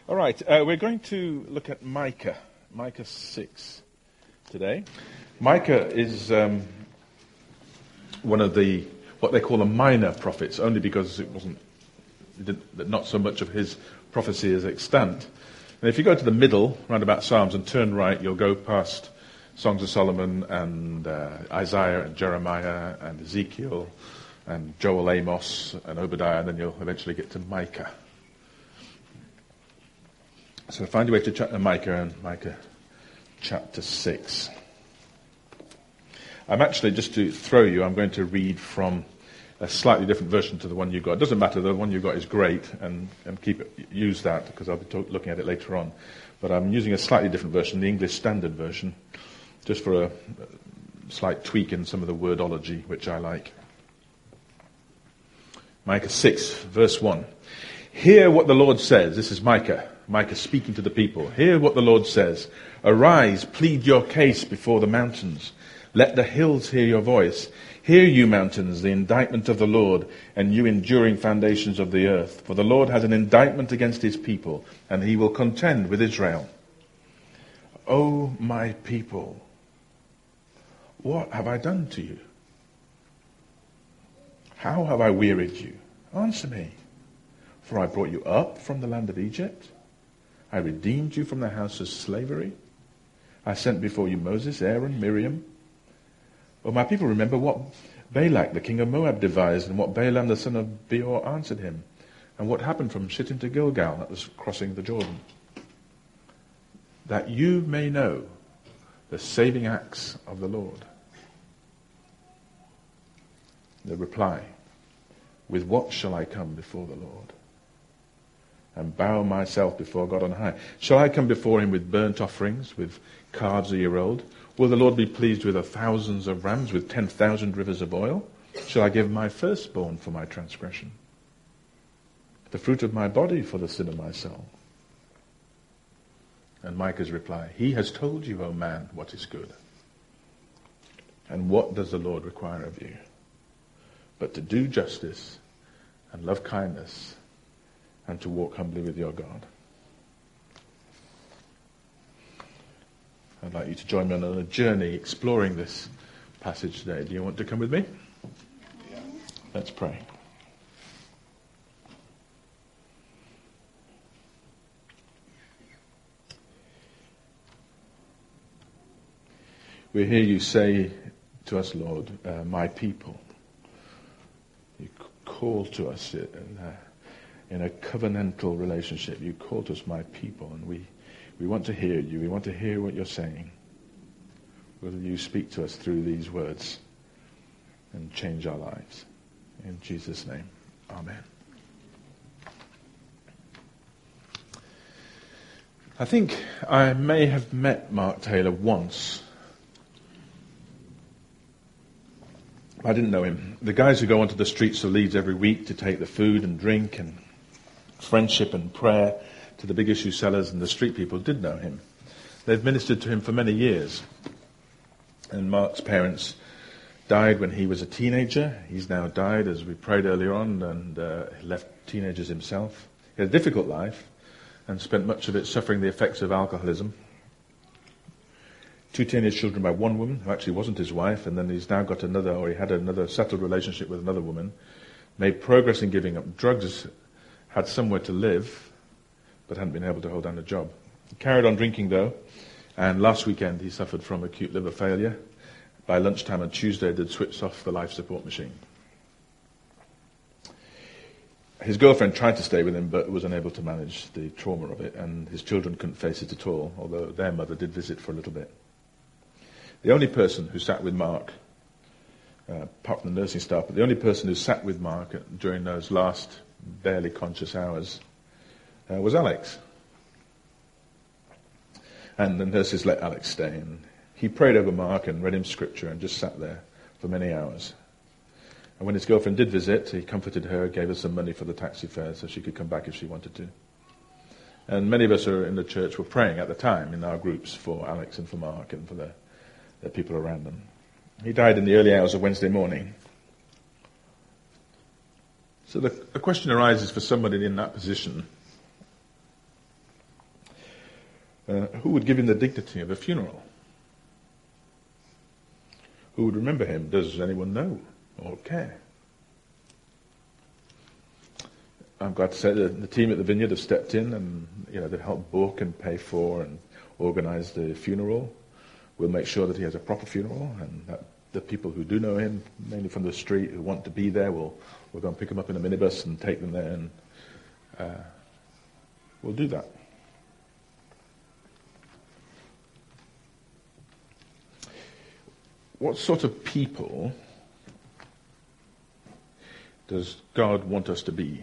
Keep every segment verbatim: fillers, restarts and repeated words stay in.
All right, uh, we're going to look at Micah, Micah six today. Micah is um, one of the, what they call the minor prophets, only because it wasn't, it didn't, not so much of his prophecy is extant. And if you go to the middle, round about Psalms, and turn right, you'll go past Songs of Solomon and uh, Isaiah and Jeremiah and Ezekiel and Joel, Amos and Obadiah, and then you'll eventually get to Micah. So find your way to chapter Micah and Micah chapter six. I'm actually, just to throw you, I'm going to read from a slightly different version to the one you got. It doesn't matter, the one you got is great, and, and keep it, use that, because I'll be talk, looking at it later on. But I'm using a slightly different version, the English Standard Version, just for a, a slight tweak in some of the wordology, which I like. Micah six, verse one. Hear what the Lord says. This is Micah. Micah speaking to the people. Hear what the Lord says. Arise, plead your case before the mountains. Let the hills hear your voice. Hear, you mountains, the indictment of the Lord, and you enduring foundations of the earth. For the Lord has an indictment against his people, and he will contend with Israel. O my people, what have I done to you? How have I wearied you? Answer me. For I brought you up from the land of Egypt. I redeemed you from the house of slavery. I sent before you Moses, Aaron, Miriam. Oh, my people, remember what Balak, the king of Moab, devised, and what Balaam, the son of Beor, answered him, and what happened from Shittim to Gilgal, that was crossing the Jordan. That you may know the saving acts of the Lord. The reply, with what shall I come before the Lord and bow myself before God on high? Shall I come before him with burnt offerings, with calves a year old? Will the Lord be pleased with a thousands of rams, with ten thousand rivers of oil? Shall I give my firstborn for my transgression, the fruit of my body for the sin of my soul? And Micah's reply, he has told you, O man, what is good. And what does the Lord require of you? But to do justice and love kindness and to walk humbly with your God. I'd like you to join me on a journey exploring this passage today. Do you want to come with me? Yeah. Let's pray. We hear you say to us, Lord, uh, my people. You call to us in a, in a covenantal relationship. You call to us, my people, and we, we want to hear you. We want to hear what you're saying. Will you speak to us through these words and change our lives? In Jesus' name, amen. I think I may have met Mark Taylor once. I didn't know him. The guys who go onto the streets of Leeds every week to take the food and drink and friendship and prayer to the big issue sellers and the street people did know him. They've ministered to him for many years. And Mark's parents died when he was a teenager. He's now died, as we prayed earlier on, and uh, left teenagers himself. He had a difficult life and spent much of it suffering the effects of alcoholism. Two teenage children by one woman, who actually wasn't his wife, and then he's now got another, or he had another settled relationship with another woman, made progress in giving up drugs, had somewhere to live, but hadn't been able to hold down a job. He carried on drinking, though, and last weekend he suffered from acute liver failure. By lunchtime on Tuesday, they'd switched off the life support machine. His girlfriend tried to stay with him, but was unable to manage the trauma of it, and his children couldn't face it at all, although their mother did visit for a little bit. The only person who sat with Mark, uh, apart from the nursing staff, but the only person who sat with Mark during those last barely conscious hours uh, was Alex. And the nurses let Alex stay, and he prayed over Mark and read him scripture and just sat there for many hours. And when his girlfriend did visit, he comforted her, gave her some money for the taxi fare so she could come back if she wanted to. And many of us who are in the church were praying at the time in our groups for Alex and for Mark and for the the people around them. He died in the early hours of Wednesday morning. So the, the question arises for somebody in that position, Uh, who would give him the dignity of a funeral? Who would remember him? Does anyone know or care? I'm glad to say that the team at the Vineyard have stepped in and, you know, they've helped book and pay for and organise the funeral. We'll make sure that he has a proper funeral, and that the people who do know him, mainly from the street, who want to be there, will we'll go and pick them up in a minibus and take them there, and uh, we'll do that. What sort of people does God want us to be?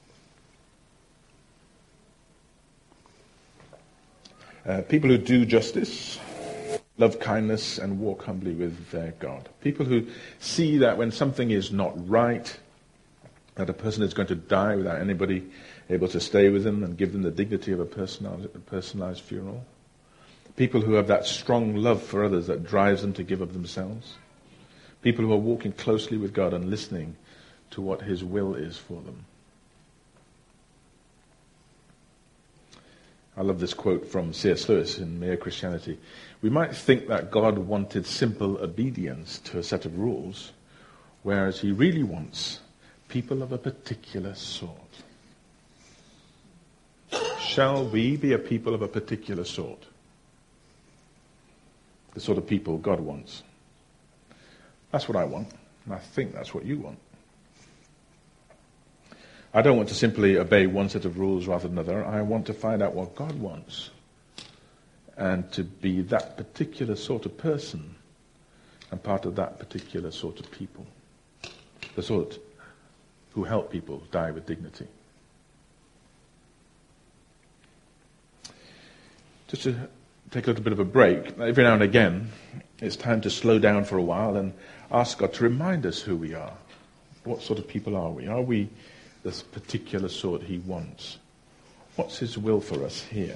Uh, people who do justice, love kindness, and walk humbly with their God. People who see that when something is not right, that a person is going to die without anybody able to stay with them and give them the dignity of a personalized, a personalized funeral. People who have that strong love for others that drives them to give of themselves. People who are walking closely with God and listening to what His will is for them. I love this quote from C S Lewis in Mere Christianity. We might think that God wanted simple obedience to a set of rules, whereas He really wants people of a particular sort. Shall we be a people of a particular sort? The sort of people God wants. That's what I want, and I think that's what you want. I don't want to simply obey one set of rules rather than another. I want to find out what God wants and to be that particular sort of person and part of that particular sort of people. The sort who help people die with dignity. Just to take a little bit of a break, every now and again, it's time to slow down for a while and ask God to remind us who we are. What sort of people are we? Are we this particular sort He wants? What's His will for us here?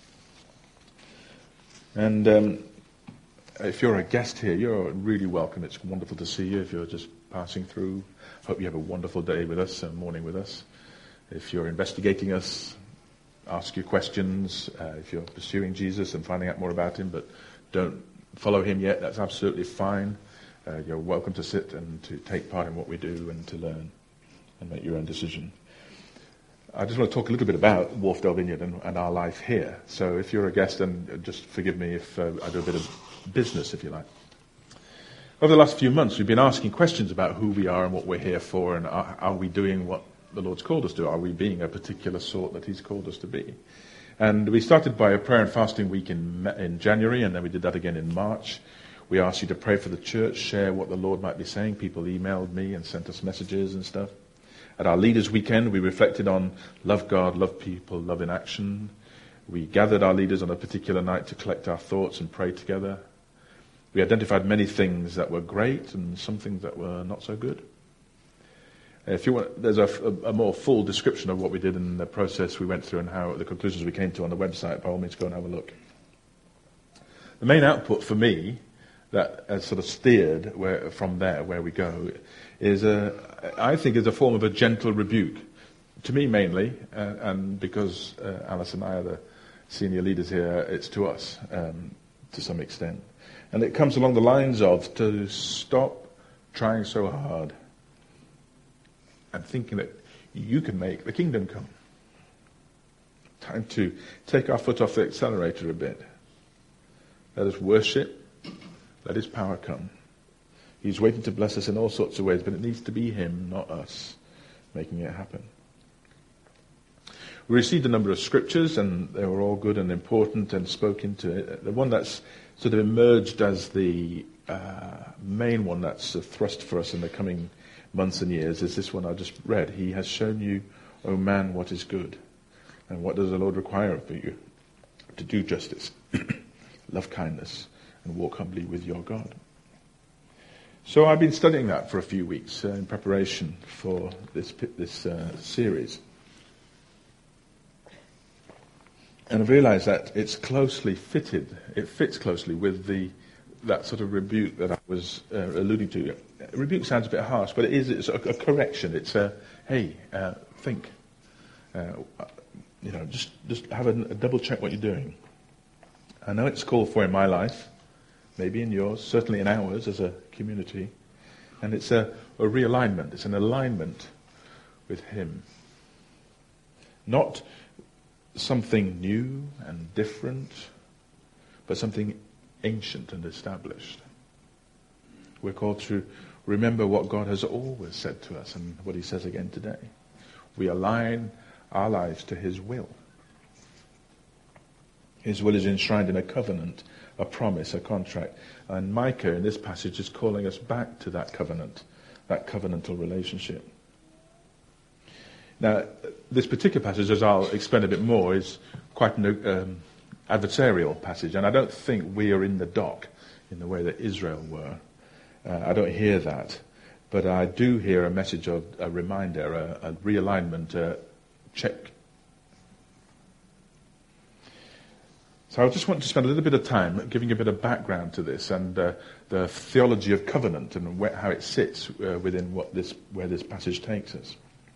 And um, if you're a guest here, you're really welcome. It's wonderful to see you. If you're just passing through, hope you have a wonderful day with us and morning with us. If you're investigating us, ask your questions. Uh, if you're pursuing Jesus and finding out more about Him, but don't follow Him yet, that's absolutely fine. Uh, you're welcome to sit and to take part in what we do and to learn and make your own decision. I just want to talk a little bit about Wharfdale Vineyard and, and our life here. So if you're a guest, then just forgive me if uh, I do a bit of business, if you like. Over the last few months, we've been asking questions about who we are and what we're here for, and are, are we doing what the Lord's called us to? Are we being a particular sort that He's called us to be? And we started by a prayer and fasting week in, in January, and then we did that again in March. We asked you to pray for the church, share what the Lord might be saying. People emailed me and sent us messages and stuff. At our Leaders Weekend, we reflected on love God, love people, love in action. We gathered our leaders on a particular night to collect our thoughts and pray together. We identified many things that were great and some things that were not so good. If you want, there's a, a, a more full description of what we did in the process we went through and how the conclusions we came to on the website. By all means, go and have a look. The main output for me that has sort of steered where, from there, where we go, is a, I think is a form of a gentle rebuke. To me mainly, uh, and because uh, Alice and I are the senior leaders here, it's to us um, to some extent. And it comes along the lines of to stop trying so hard and thinking that you can make the kingdom come. Time to take our foot off the accelerator a bit. Let us worship. Let His power come. He's waiting to bless us in all sorts of ways, but it needs to be Him, not us, making it happen. We received a number of scriptures, and they were all good and important and spoke into it. The one that's sort of emerged as the uh, main one that's a thrust for us in the coming months and years is this one I just read. He has shown you, O man, what is good. And what does the Lord require of you? To do justice, love kindness, and walk humbly with your God. So I've been studying that for a few weeks uh, in preparation for this this uh, series. And I've realized that it's closely fitted, it fits closely with the that sort of rebuke that I was uh, alluding to. Rebuke sounds a bit harsh, but it is it's a, a correction. It's a, hey, uh, think. Uh, you know, just, just have a, a double check what you're doing. I know it's called for in my life, maybe in yours, certainly in ours as a community. And it's a, a realignment. It's an alignment with him. Not something new and different, but something ancient and established. We're called to remember what God has always said to us and what he says again today. We align our lives to his will. His will is enshrined in a covenant, a promise, a contract. And Micah in this passage is calling us back to that covenant, that covenantal relationship. Now, this particular passage, as I'll explain a bit more, is quite an um, adversarial passage. And I don't think we are in the dock in the way that Israel were. Uh, I don't hear that. But I do hear a message of a reminder, a, a realignment, a check. So I just want to spend a little bit of time giving a bit of background to this and uh, the theology of covenant and where, how it sits uh, within what this, where this passage takes us.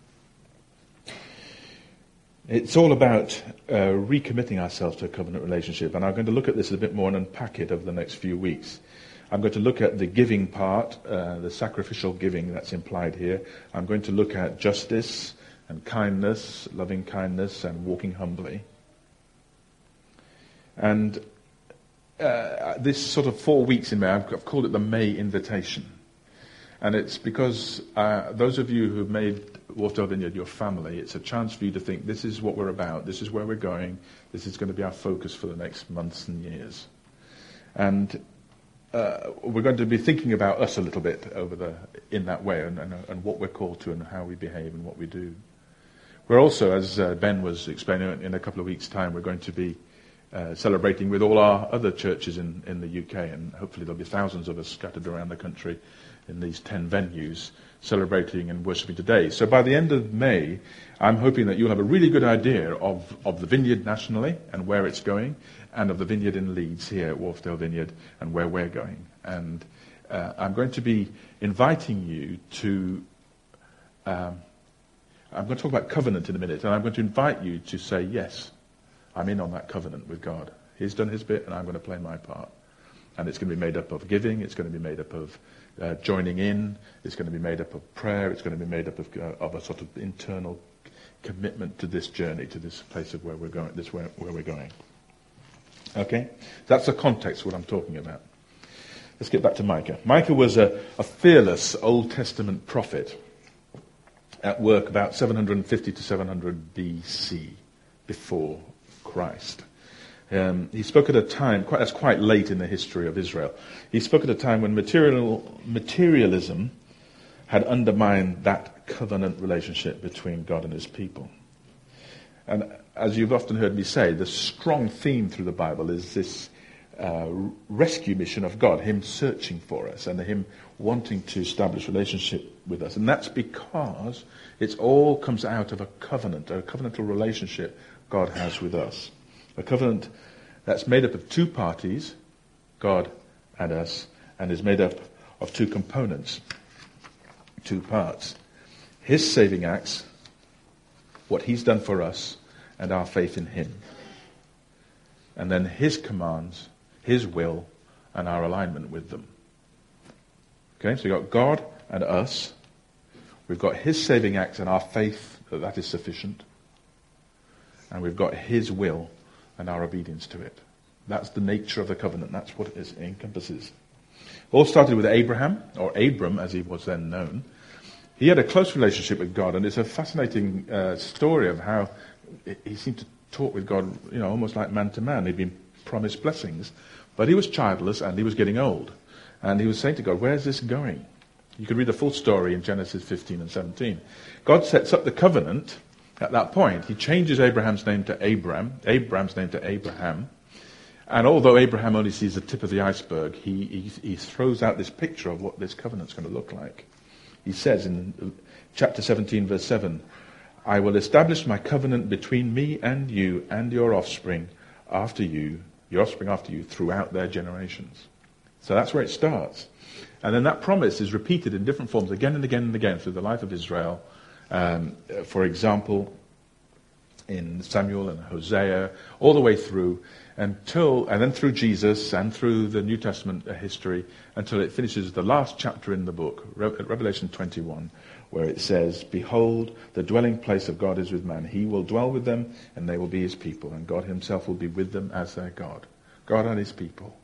It's all about uh, recommitting ourselves to a covenant relationship, and I'm going to look at this a bit more and unpack it over the next few weeks. I'm going to look at the giving part, uh, the sacrificial giving that's implied here. I'm going to look at justice and kindness, loving kindness and walking humbly. And uh, this sort of four weeks in May, I've, I've called it the May invitation. And it's because uh, those of you who've made Wharfdale Vineyard your family, it's a chance for you to think, this is what we're about, this is where we're going, this is going to be our focus for the next months and years. And uh, we're going to be thinking about us a little bit over the in that way and, and, and what we're called to and how we behave and what we do. We're also, as uh, Ben was explaining, in a couple of weeks' time, we're going to be Uh, celebrating with all our other churches in, in the U K, and hopefully there'll be thousands of us scattered around the country in these ten venues celebrating and worshipping today. So by the end of May, I'm hoping that you'll have a really good idea of, of the Vineyard nationally and where it's going, and of the Vineyard in Leeds here at Wharfdale Vineyard and where we're going. And uh, I'm going to be inviting you to, um, I'm going to talk about covenant in a minute, and I'm going to invite you to say yes. I'm in on that covenant with God. He's done his bit, and I'm going to play my part. And it's going to be made up of giving. It's going to be made up of uh, joining in. It's going to be made up of prayer. It's going to be made up of, uh, of a sort of internal commitment to this journey, to this place of where we're going. This where, where we're going. Okay, that's the context of what I'm talking about. Let's get back to Micah. Micah was a, a fearless Old Testament prophet at work about seven fifty to seven hundred B C, before Christ. Um, he spoke at a time, quite, that's quite late in the history of Israel. He spoke at a time when material, materialism had undermined that covenant relationship between God and his people. And as you've often heard me say, the strong theme through the Bible is this uh, rescue mission of God, him searching for us and him wanting to establish relationship with us. And that's because it all comes out of a covenant, a covenantal relationship God has with us. A covenant that's made up of two parties, God and us, and is made up of two components, two parts. His saving acts, what he's done for us, and our faith in him. And then his commands, his will, and our alignment with them. Okay, so we've got God and us. We've got his saving acts and our faith that that is sufficient. And we've got his will and our obedience to it. That's the nature of the covenant. That's what it, is, it encompasses. All started with Abraham, or Abram as he was then known. He had a close relationship with God, and it's a fascinating uh, story of how he seemed to talk with God, you know, almost like man to man. He'd been promised blessings, but he was childless and he was getting old. And he was saying to God, where's this going? You can read the full story in Genesis fifteen and seventeen. God sets up the covenant. At that point, he changes Abraham's name to Abram, Abraham's name to Abraham. And although Abraham only sees the tip of the iceberg, he, he, he throws out this picture of what this covenant's going to look like. He says in chapter seventeen, verse seven, I will establish my covenant between me and you and your offspring after you, your offspring after you, throughout their generations. So that's where it starts. And then that promise is repeated in different forms again and again and again through the life of Israel. Um, for example, in Samuel and Hosea, all the way through, until, and then through Jesus and through the New Testament history, until it finishes the last chapter in the book, Revelation twenty-one, where it says, "Behold, the dwelling place of God is with man. He will dwell with them, and they will be his people, and God himself will be with them as their God." God and his people.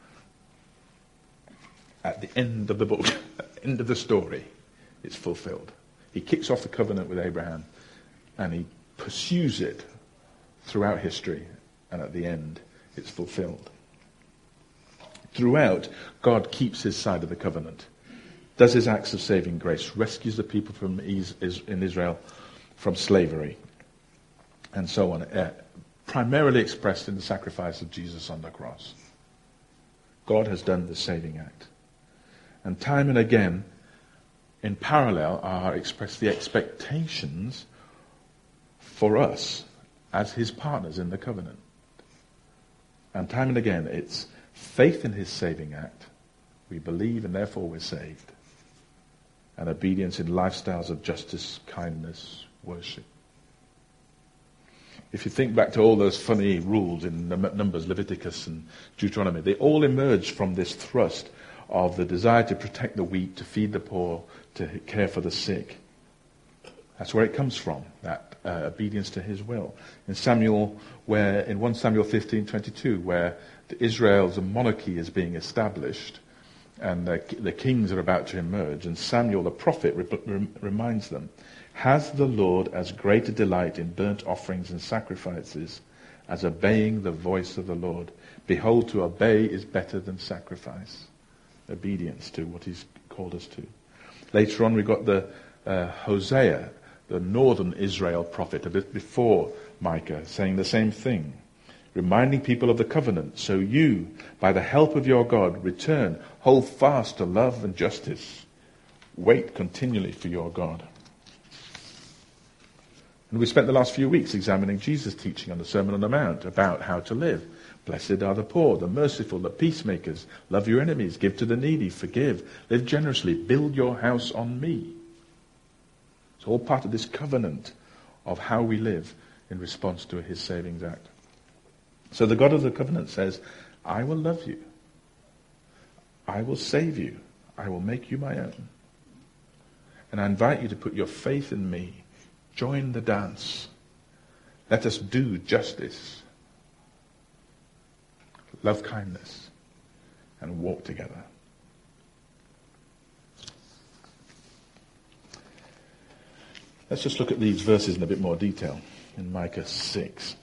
At the end of the book, at the end of the story, it's fulfilled. He kicks off the covenant with Abraham, and he pursues it throughout history, and at the end, it's fulfilled. Throughout, God keeps his side of the covenant, does his acts of saving grace, rescues the people from is, is, in Israel from slavery, and so on, uh, primarily expressed in the sacrifice of Jesus on the cross. God has done the saving act. And time and again, in parallel, are expressed the expectations for us as his partners in the covenant. And time and again, it's faith in his saving act. We believe and therefore we're saved. And obedience in lifestyles of justice, kindness, worship. If you think back to all those funny rules in Numbers, Leviticus and Deuteronomy, they all emerge from this thrust of the desire to protect the weak, to feed the poor, to care for the sick. That's where it comes from, that uh, obedience to his will. In Samuel, where in First Samuel fifteen twenty-two, where the Israel's monarchy is being established, and the, the kings are about to emerge, and Samuel the prophet re- re- reminds them, "Has the Lord as great a delight in burnt offerings and sacrifices as obeying the voice of the Lord? Behold, to obey is better than sacrifice." Obedience to what he's called us to. Later on, we got the uh, Hosea, the northern Israel prophet, a bit before Micah, saying the same thing, reminding people of the covenant. "So you, by the help of your God, return, hold fast to love and justice. Wait continually for your God." And we spent the last few weeks examining Jesus' teaching on the Sermon on the Mount about how to live. Blessed are the poor, the merciful, the peacemakers. Love your enemies, give to the needy, forgive, live generously, build your house on me. It's all part of this covenant of how we live in response to his saving act. So the God of the covenant says, "I will love you. I will save you. I will make you my own. And I invite you to put your faith in me. Join the dance. Let us do justice, love kindness, and walk together." Let's just look at these verses in a bit more detail in Micah six.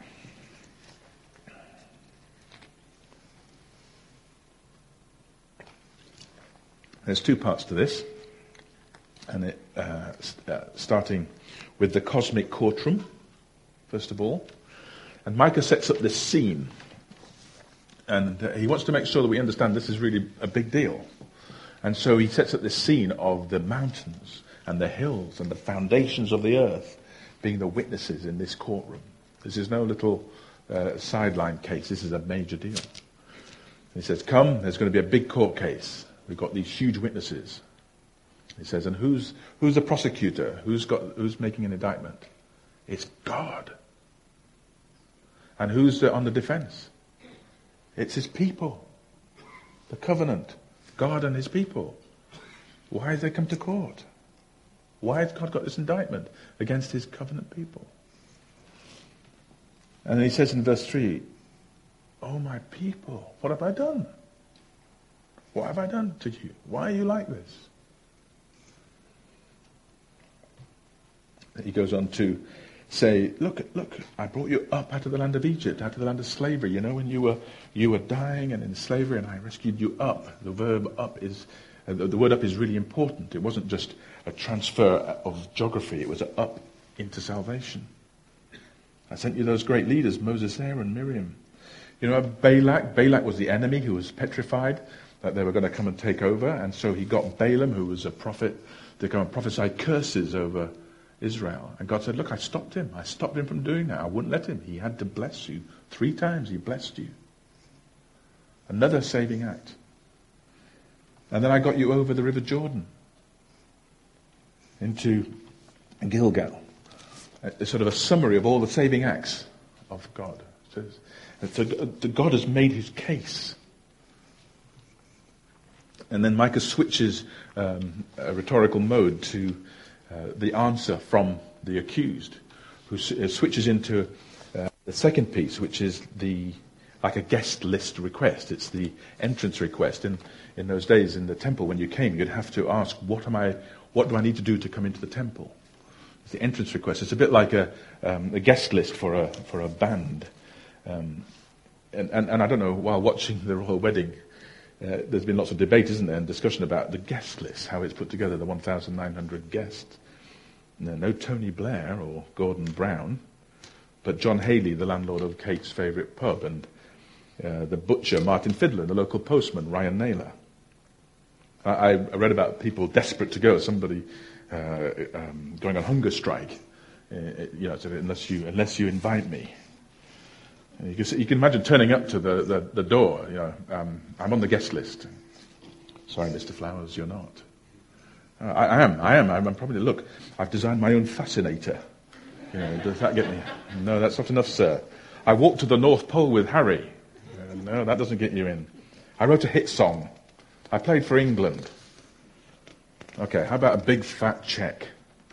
There's two parts to this, and it, uh, uh, starting with the cosmic courtroom, first of all. And Micah sets up this scene, and uh, he wants to make sure that we understand this is really a big deal. And so he sets up this scene of the mountains and the hills and the foundations of the earth being the witnesses in this courtroom. This is no little uh, sideline case. This is a major deal. He says, "Come, there's going to be a big court case. We've got these huge witnesses." He says, "And who's who's the prosecutor? Who's got who's making an indictment? It's God. And who's the, on the defense? It's his people. The covenant. God and his people. Why have they come to court? Why has God got this indictment against his covenant people?" And then he says in verse three, "Oh, my people, what have I done? What have I done to you? Why are you like this?" He goes on to say, look, look, I brought you up out of the land of Egypt, out of the land of slavery. You know, when you were you were dying and in slavery, and I rescued you up. The verb up is, uh, the, the word up is really important. It wasn't just a transfer of geography. It was up into salvation. I sent you those great leaders, Moses, Aaron, Miriam. You know, Balak, Balak was the enemy who was petrified that they were going to come and take over. And so he got Balaam, who was a prophet, to come and prophesy curses over Israel. And God said, look, I stopped him. I stopped him from doing that. I wouldn't let him. He had to bless you. Three times he blessed you. Another saving act. And then I got you over the River Jordan into Gilgal. a, a sort of a summary of all the saving acts of God. So, so God has made his case. And then Micah switches um, a rhetorical mode to uh, the answer from the accused, who s- uh, switches into uh, the second piece, which is the like a guest list request. It's the entrance request. In in those days in the temple, when you came, you'd have to ask, "What am I? What do I need to do to come into the temple?" It's the entrance request. It's a bit like a um, a guest list for a for a band. Um, and, and and I don't know. While watching the royal wedding, Uh, there's been lots of debate, isn't there, and discussion about the guest list, how it's put together, the one thousand nine hundred guests. No, no Tony Blair or Gordon Brown, but John Haley, the landlord of Kate's favourite pub, and uh, the butcher, Martin Fiddler, the local postman, Ryan Naylor. I, I read about people desperate to go, somebody uh, um, going on hunger strike, uh, you know, so unless you, unless you invite me. You can, see, you can imagine turning up to the, the, the door, you know, um, I'm on the guest list. Sorry, Mister Flowers, you're not. Uh, I, I am, I am, I'm probably, look, I've designed my own fascinator. You know, does that get me? No, that's not enough, sir. I walked to the North Pole with Harry. Uh, no, that doesn't get you in. I wrote a hit song. I played for England. Okay, how about a big fat cheque?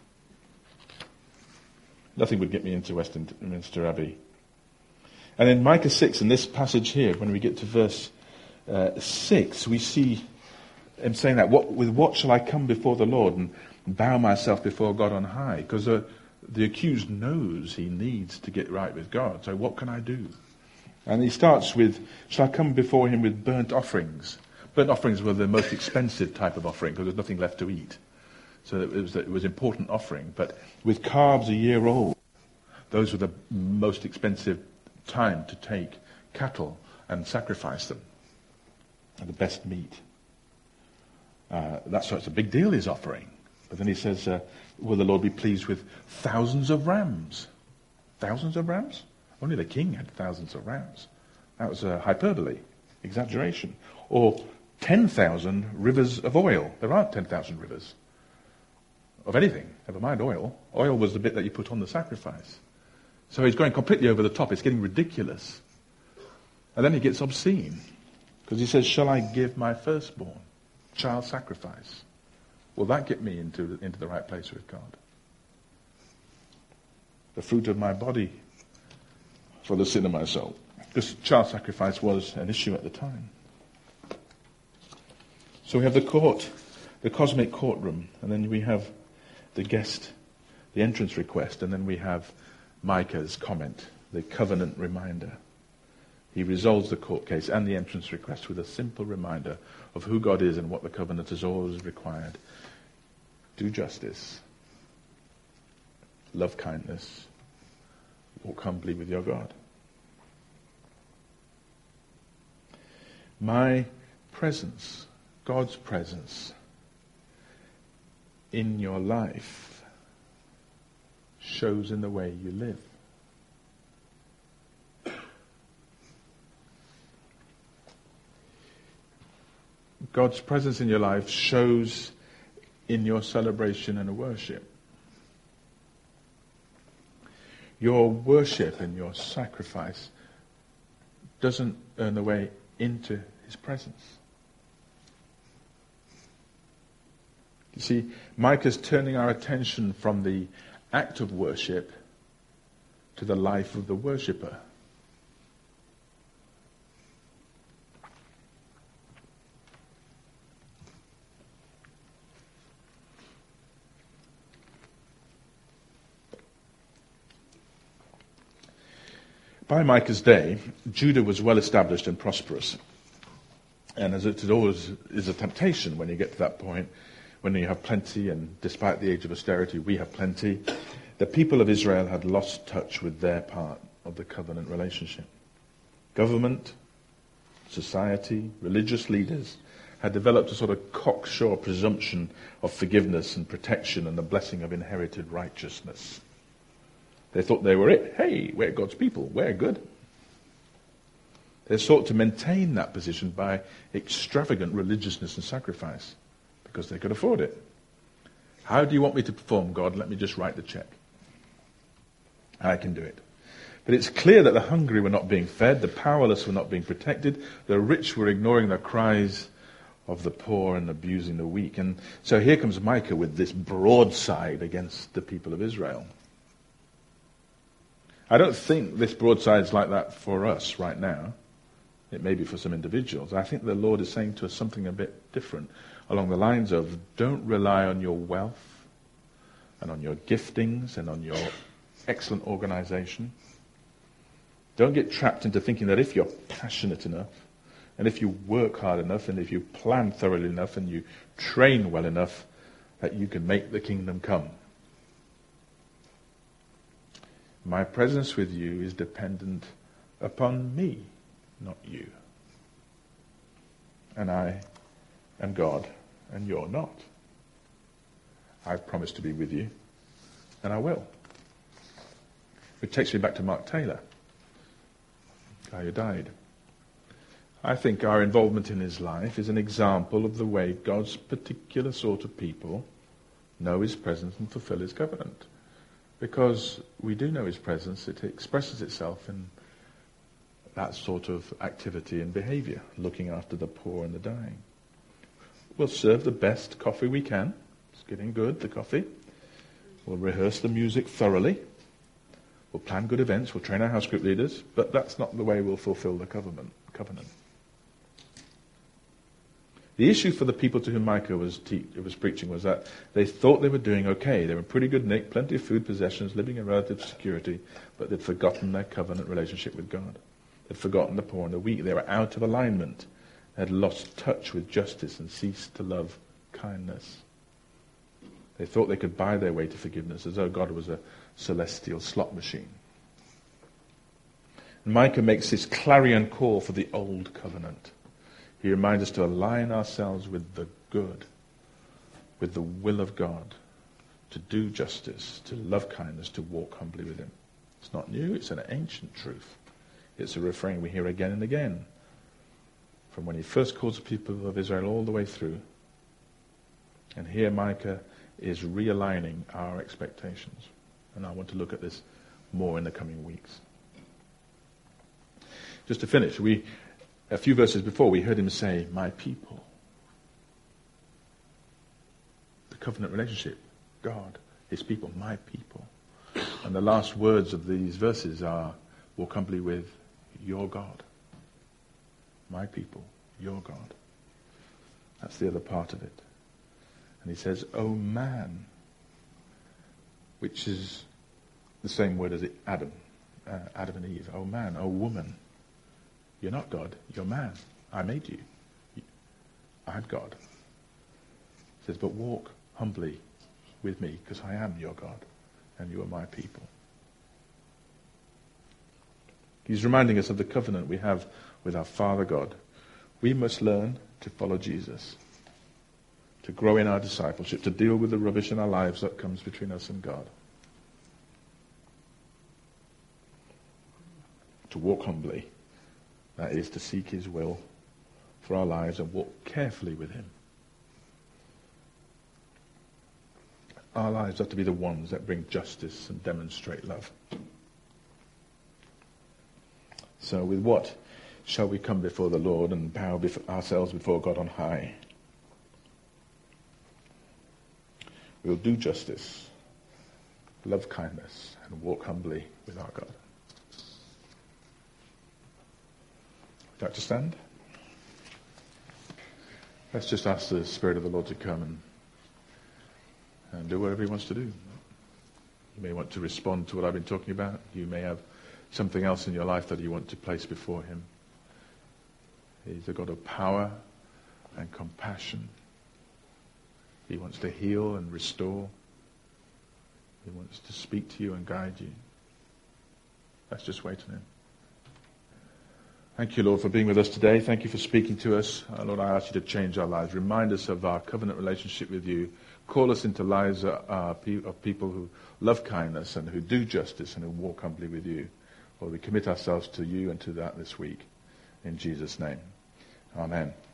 Nothing would get me into Westminster Abbey. And in Micah six, in this passage here, when we get to verse uh, six, we see him saying that, what, with what shall I come before the Lord and bow myself before God on high? Because uh, the accused knows he needs to get right with God. So what can I do? And he starts with, shall I come before him with burnt offerings? Burnt offerings were the most expensive type of offering because there's nothing left to eat. So it was, it was an important offering. But with calves a year old, those were the most expensive time to take cattle and sacrifice them, and the best meat. Uh, that's why it's a big deal, his offering. But then he says, uh, will the Lord be pleased with thousands of rams? Thousands of rams? Only the king had thousands of rams. That was a hyperbole, exaggeration. Or ten thousand rivers of oil. There aren't ten thousand rivers of anything, never mind oil. Oil was the bit that you put on the sacrifice. So he's going completely over the top. It's getting ridiculous. And then he gets obscene. Because he says, shall I give my firstborn? Child sacrifice. Will that get me into, into the right place with God? The fruit of my body for the sin of my soul. Because child sacrifice was an issue at the time. So we have the court, the cosmic courtroom. And then we have the guest, the entrance request. And then we have Micah's comment, the covenant reminder. He resolves the court case and the entrance request with a simple reminder of who God is and what the covenant has always required. Do justice. Love kindness. Walk humbly with your God. My presence, God's presence in your life shows in the way you live. God's presence in your life shows in your celebration and worship. Your worship and your sacrifice doesn't earn the way into his presence. You see, Micah's turning our attention from the act of worship to the life of the worshipper. By Micah's day, Judah was well established and prosperous. And as it always is a temptation when you get to that point, when you have plenty, and despite the age of austerity, we have plenty, the people of Israel had lost touch with their part of the covenant relationship. Government, society, religious leaders had developed a sort of cocksure presumption of forgiveness and protection and the blessing of inherited righteousness. They thought they were it. Hey, we're God's people. We're good. They sought to maintain that position by extravagant religiousness and sacrifice because they could afford it. How do you want me to perform, God? Let me just write the check. I can do it. But it's clear that the hungry were not being fed, the powerless were not being protected, the rich were ignoring the cries of the poor and abusing the weak. And so here comes Micah with this broadside against the people of Israel. I don't think this broadside is like that for us right now. It may be for some individuals. I think the Lord is saying to us something a bit different, along the lines of, don't rely on your wealth and on your giftings and on your excellent organization. Don't get trapped into thinking that if you're passionate enough, and if you work hard enough, and if you plan thoroughly enough, and you train well enough, that you can make the kingdom come. My presence with you is dependent upon me, not you. And I am God, and you're not. I've promised to be with you, and I will. Which takes me back to Mark Taylor, the guy who died. I think our involvement in his life is an example of the way God's particular sort of people know his presence and fulfill his covenant. Because we do know his presence, it expresses itself in that sort of activity and behavior, looking after the poor and the dying. We'll serve the best coffee we can. It's getting good, the coffee. We'll rehearse the music thoroughly. We'll plan good events. We'll train our house group leaders. But that's not the way we'll fulfill the covenant. covenant. The issue for the people to whom Micah was, te- was preaching was that they thought they were doing okay. They were in pretty good nick, plenty of food, possessions, living in relative security, but they'd forgotten their covenant relationship with God. They'd forgotten the poor and the weak. They were out of alignment. They had lost touch with justice and ceased to love kindness. They thought they could buy their way to forgiveness, as though God was a celestial slot machine. And Micah makes this clarion call for the old covenant. He reminds us to align ourselves with the good, with the will of God, to do justice, to love kindness, to walk humbly with him. It's not new, it's an ancient truth. It's a refrain we hear again and again, from when he first calls the people of Israel all the way through. And here Micah is realigning our expectations. And I want to look at this more in the coming weeks. Just to finish, we a few verses before we heard him say, my people. The covenant relationship, God, his people, my people. And the last words of these verses are, walk humbly with your God. My people, your God. That's the other part of it. And he says, oh man, which is the same word as Adam, uh, Adam and Eve. Oh man, oh woman. You're not God, you're man. I made you. I'm God. He says, but walk humbly with me, because I am your God, and you are my people. He's reminding us of the covenant we have with our Father God. We must learn to follow Jesus, to grow in our discipleship, to deal with the rubbish in our lives that comes between us and God. To walk humbly. That is to seek his will for our lives and walk carefully with him. Our lives have to be the ones that bring justice and demonstrate love. So with what shall we come before the Lord and bow before ourselves before God on high? We'll do justice, love kindness, and walk humbly with our God. Would you like to stand? Let's just ask the Spirit of the Lord to come and, and do whatever he wants to do. You may want to respond to what I've been talking about. You may have something else in your life that you want to place before him. He's a God of power and compassion. He wants to heal and restore. He wants to speak to you and guide you. Let's just wait on him. Thank you, Lord, for being with us today. Thank you for speaking to us. Uh, Lord, I ask you to change our lives. Remind us of our covenant relationship with you. Call us into lives uh, of people who love kindness and who do justice and who walk humbly with you. Lord, we commit ourselves to you and to that this week. In Jesus' name. Amen.